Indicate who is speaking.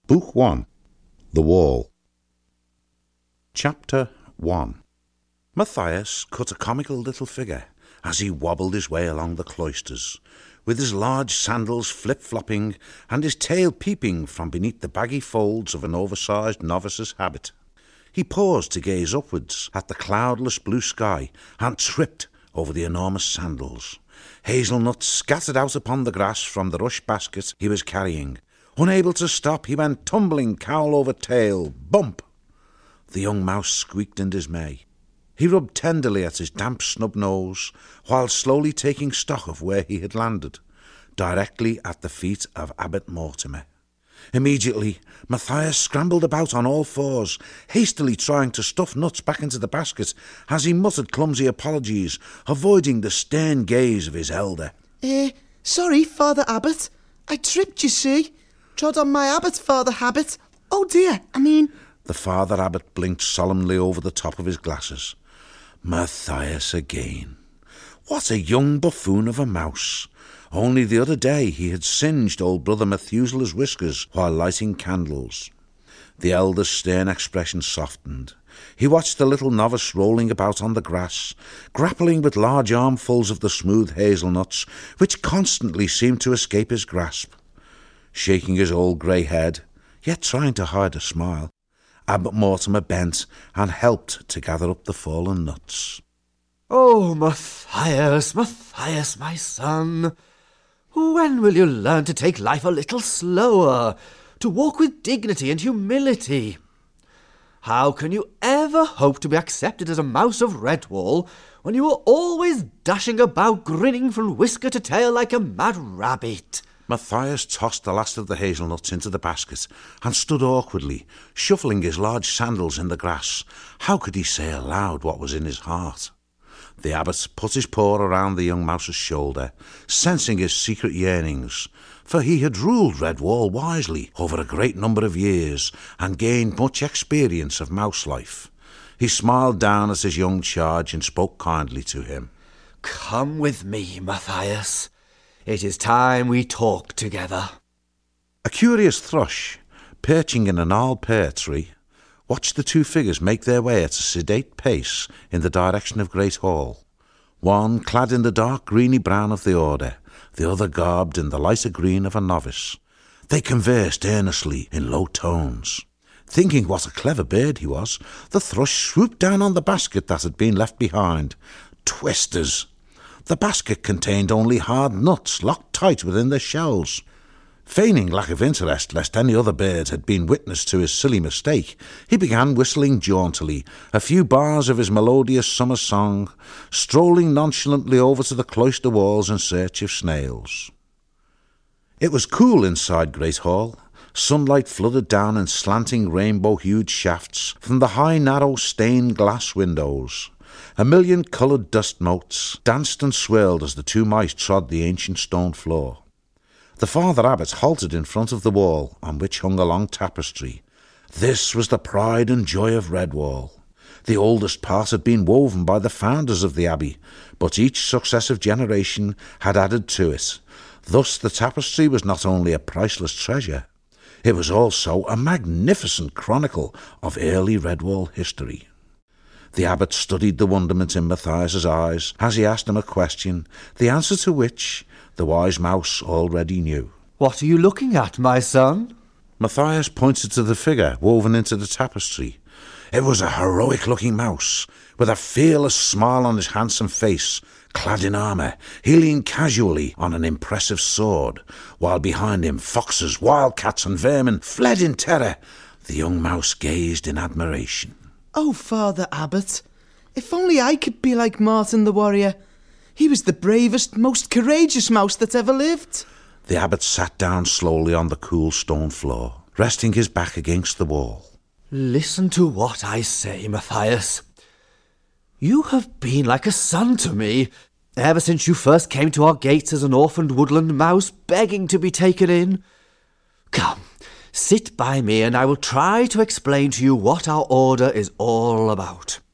Speaker 1: Book 1. The Wall. Chapter 1. Matthias cut a comical little figure as he wobbled his way along the cloisters, with his large sandals flip-flopping and his tail peeping from beneath the baggy folds of an oversized novice's habit. He paused to gaze upwards at the cloudless blue sky and tripped over the enormous sandals. Hazelnuts scattered out upon the grass from the rush basket he was carrying. Unable to stop, he went tumbling cowl over tail. Bump! The young mouse squeaked in dismay. He rubbed tenderly at his damp snub nose, while slowly taking stock of where he had landed, directly at the feet of Abbot Mortimer. Immediately, Matthias scrambled about on all fours, hastily trying to stuff nuts back into the basket as he muttered clumsy apologies, avoiding the stern gaze of his elder.
Speaker 2: Sorry, Father Abbot. I tripped, you see. Trod on my abbot, Father Habit. Oh dear,
Speaker 1: The Father Abbot blinked solemnly over the top of his glasses. Matthias again. What a young buffoon of a mouse. Only the other day he had singed old Brother Methuselah's whiskers while lighting candles. The elder's stern expression softened. He watched the little novice rolling about on the grass, grappling with large armfuls of the smooth hazelnuts, which constantly seemed to escape his grasp. Shaking his old grey head, yet trying to hide a smile, Abbot Mortimer bent and helped to gather up the fallen nuts.
Speaker 3: "Oh, Matthias, Matthias, my son, when will you learn to take life a little slower, to walk with dignity and humility? How can you ever hope to be accepted as a mouse of Redwall when you are always dashing about grinning from whisker to tail like a mad rabbit?"
Speaker 1: Matthias tossed the last of the hazelnuts into the basket and stood awkwardly, shuffling his large sandals in the grass. How could he say aloud what was in his heart? The abbot put his paw around the young mouse's shoulder, sensing his secret yearnings, for he had ruled Redwall wisely over a great number of years and gained much experience of mouse life. He smiled down at his young charge and spoke kindly to him.
Speaker 3: "Come with me, Matthias. It is time we talk together."
Speaker 1: A curious thrush, perching in a gnarled pear tree, watched the two figures make their way at a sedate pace in the direction of Great Hall, one clad in the dark greeny brown of the order, the other garbed in the lighter green of a novice. They conversed earnestly in low tones. Thinking what a clever bird he was, the thrush swooped down on the basket that had been left behind. Twisters! The basket contained only hard nuts locked tight within their shells. Feigning lack of interest lest any other bird had been witness to his silly mistake, he began whistling jauntily a few bars of his melodious summer song, strolling nonchalantly over to the cloister walls in search of snails. It was cool inside Great Hall. Sunlight flooded down in slanting rainbow-hued shafts from the high, narrow, stained glass windows. A million coloured dust motes danced and swirled as the two mice trod the ancient stone floor. The Father Abbot halted in front of the wall, on which hung a long tapestry. This was the pride and joy of Redwall. The oldest part had been woven by the founders of the abbey, but each successive generation had added to it. Thus the tapestry was not only a priceless treasure, it was also a magnificent chronicle of early Redwall history. The abbot studied the wonderment in Matthias's eyes as he asked him a question, the answer to which the wise mouse already knew.
Speaker 3: "What are you looking at, my son?"
Speaker 1: Matthias pointed to the figure woven into the tapestry. It was a heroic-looking mouse, with a fearless smile on his handsome face, clad in armour. He leaned casually on an impressive sword, while behind him foxes, wildcats and vermin fled in terror. The young mouse gazed in admiration.
Speaker 2: Oh, Father Abbot, if only I could be like Martin the warrior. He was the bravest, most courageous mouse that ever lived.
Speaker 1: The abbot sat down slowly on the cool stone floor, resting his back against the wall.
Speaker 3: "Listen to what I say, Matthias. You have been like a son to me, ever since you first came to our gates as an orphaned woodland mouse begging to be taken in. Come, sit by me and I will try to explain to you what our order is all about.